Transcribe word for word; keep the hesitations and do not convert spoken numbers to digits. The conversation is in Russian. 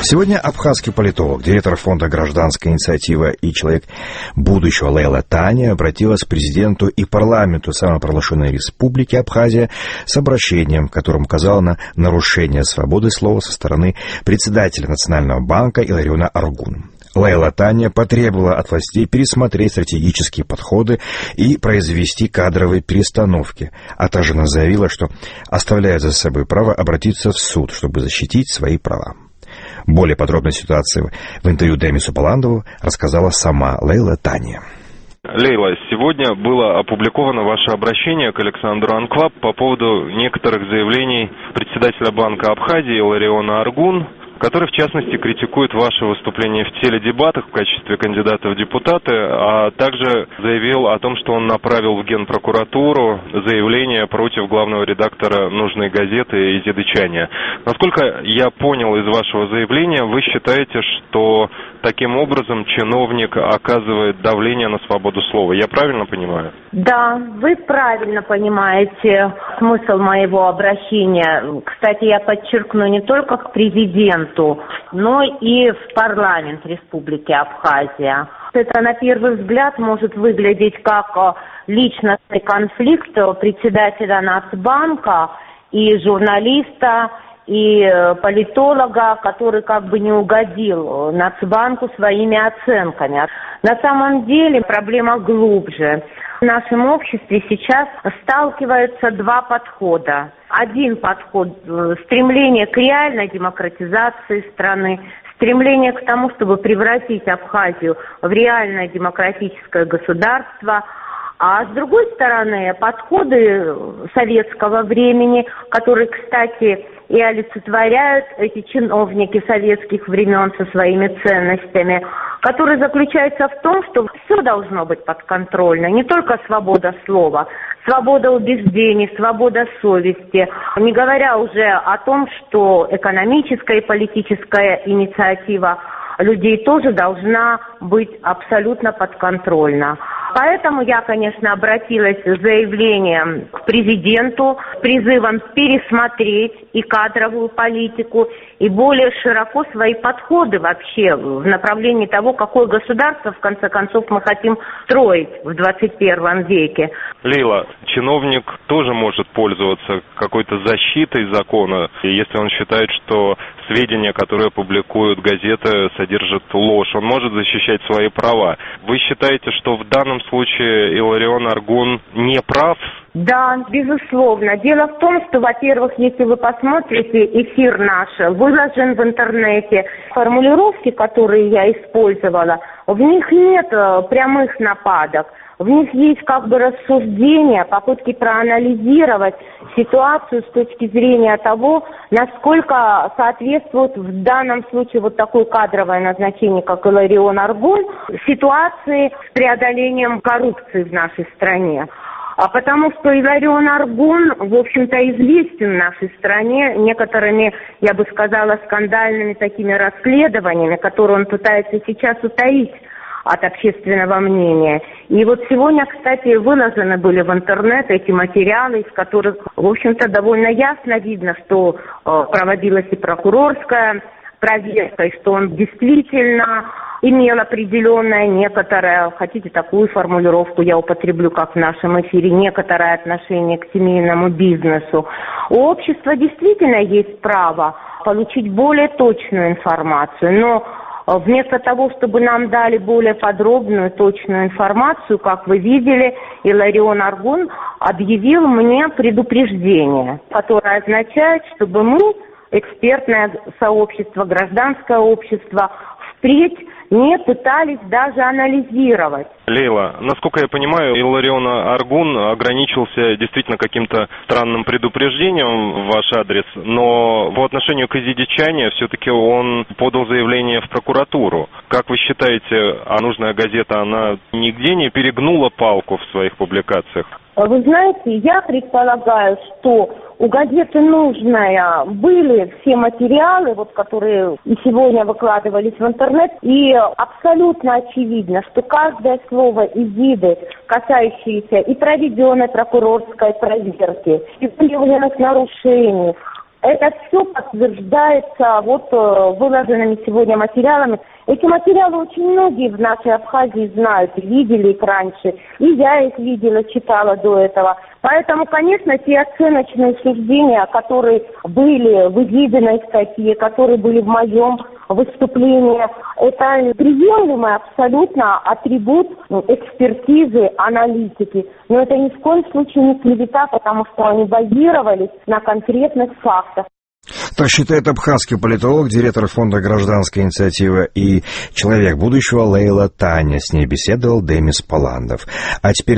Сегодня абхазский политолог, директор фонда «Гражданская инициатива» и человек будущего Лейла Таня обратилась к президенту и парламенту самопровозглашенной республики Абхазия с обращением, которым указала на нарушение свободы слова со стороны председателя Национального банка Илариона Аргун. Лейла Таня потребовала от властей пересмотреть стратегические подходы и произвести кадровые перестановки, а также она заявила, что оставляет за собой право обратиться в суд, чтобы защитить свои права. Более подробной ситуации в интервью Демису Баландову рассказала сама Лейла Таня. Лейла, сегодня было опубликовано ваше обращение к Александру Анклап по поводу некоторых заявлений председателя Банка Абхазии Илариона Аргун, который, в частности, критикует ваше выступление в теледебатах в качестве кандидата в депутаты, а также заявил о том, что он направил в Генпрокуратуру заявление против главного редактора нужной газеты Изиды Чаня. Насколько я понял из вашего заявления, вы считаете, что таким образом чиновник оказывает давление на свободу слова. Я правильно понимаю? Да, вы правильно понимаете смысл моего обращения. Кстати, я подчеркну, не только к президенту, но и в парламент Республики Абхазия. Это на первый взгляд может выглядеть как личностный конфликт председателя Нацбанка и журналиста, и политолога, который как бы не угодил Нацбанку своими оценками. На самом деле проблема глубже. В нашем обществе сейчас сталкиваются два подхода. Один подход – стремление к реальной демократизации страны, стремление к тому, чтобы превратить Абхазию в реальное демократическое государство. А с другой стороны, подходы советского времени, которые, кстати, и олицетворяют эти чиновники советских времен со своими ценностями, которые заключаются в том, что все должно быть подконтрольно, не только свобода слова, свобода убеждений, свобода совести, не говоря уже о том, что экономическая и политическая инициатива людей тоже должна быть абсолютно подконтрольна. Поэтому я, конечно, обратилась с заявлением к президенту, призывом пересмотреть и кадровую политику, и более широко свои подходы вообще в направлении того, какое государство, в конце концов, мы хотим строить в двадцать первом веке. Лейла, чиновник тоже может пользоваться какой-то защитой закона, если он считает, что сведения, которые публикуют газеты, содержат ложь. Он может защищать свои права. Вы считаете, что в данном случае Иларион Аргун не прав? Да, безусловно. Дело в том, что, во-первых, если вы посмотрите, эфир наш выложен в интернете. Формулировки, которые я использовала, в них нет прямых нападок. В них есть как бы рассуждения, попытки проанализировать ситуацию с точки зрения того, насколько соответствует в данном случае вот такое кадровое назначение, как Иларион Аргун, ситуации с преодолением коррупции в нашей стране. А потому что Иларион Аргун, в общем-то, известен в нашей стране некоторыми, я бы сказала, скандальными такими расследованиями, которые он пытается сейчас утаить от общественного мнения. И вот сегодня, кстати, выложены были в интернет эти материалы, из которых, в общем-то, довольно ясно видно, что э, проводилась и прокурорская проверка, и что он действительно имел определенное некоторое, хотите такую формулировку я употреблю, как в нашем эфире, некоторое отношение к семейному бизнесу. У общества действительно есть право получить более точную информацию, но вместо того, чтобы нам дали более подробную, точную информацию, как вы видели, Иларион Аргун объявил мне предупреждение, которое означает, чтобы мы, экспертное сообщество, гражданское общество, впредь не пытались даже анализировать. Лейла, насколько я понимаю, Иларион Аргун ограничился действительно каким-то странным предупреждением в ваш адрес, но по отношению к Изиде Чане все-таки он подал заявление в прокуратуру. Как вы считаете, а нужная газета, она нигде не перегнула палку в своих публикациях? Вы знаете, я предполагаю, что у газеты «Нужная» были все материалы, вот, которые и сегодня выкладывались в интернет, и абсолютно очевидно, что каждое слово Изиды, касающееся и проведенной прокурорской проверки, и выявленных нарушений, Это все подтверждается вот выложенными сегодня материалами. Эти материалы очень многие в нашей Абхазии знают, видели их раньше. И я их видела, читала до этого. Поэтому, конечно, те оценочные суждения, которые были в изъявленной статье, которые были в моем выступлении, это приемлемый абсолютно атрибут экспертизы, аналитики. Но это ни в коем случае не клевета, потому что они базировались на конкретных фактах. Так считает абхазский политолог, директор фонда «Гражданская инициатива» и человек будущего Лейла Таня. С ней беседовал Демис Паландов. А теперь